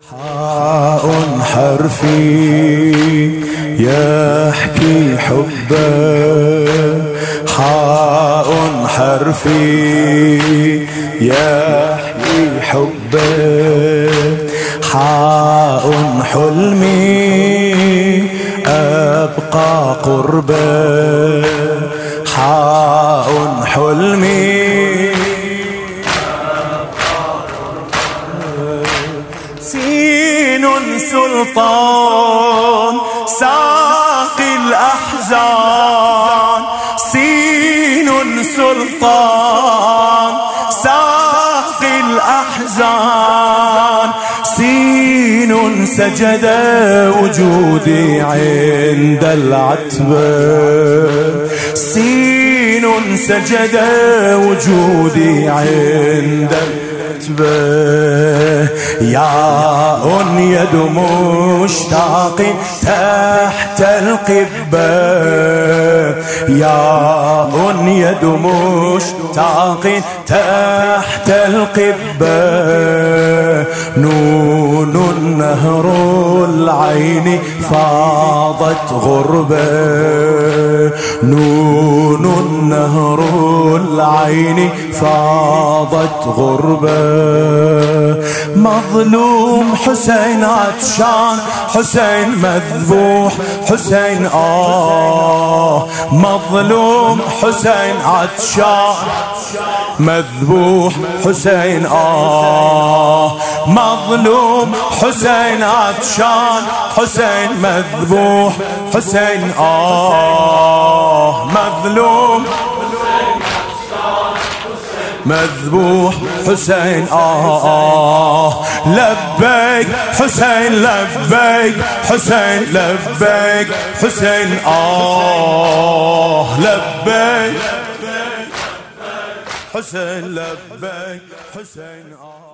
حاء حرفي يحكي حبه، حاء حرفي يحكي حبه، حاء حلمي أبقى قربه، حاء حلمي سين سلطان ساقي الأحزان، سين سلطان ساقي الأحزان، سين سجد وجودي عند العتبة، سين سجد وجودي عند ياء يد مشتاق تحت القبة، ياء يد مشتاق تحت القبة، نون نهر العين فاضت غربة، نون نهر العين فاضت غربة، مظلوم حسين عطشان، حسين مذبوح، حسين مظلوم حسين عطشان مذبوح، حسين مظلوم حسين عطشان، حسين مذبوح، حسين مظلوم مذبوح، حسين لبيك حسين لبيك، حسين لبيك، حسين لبيك، حسين لبيك، حسين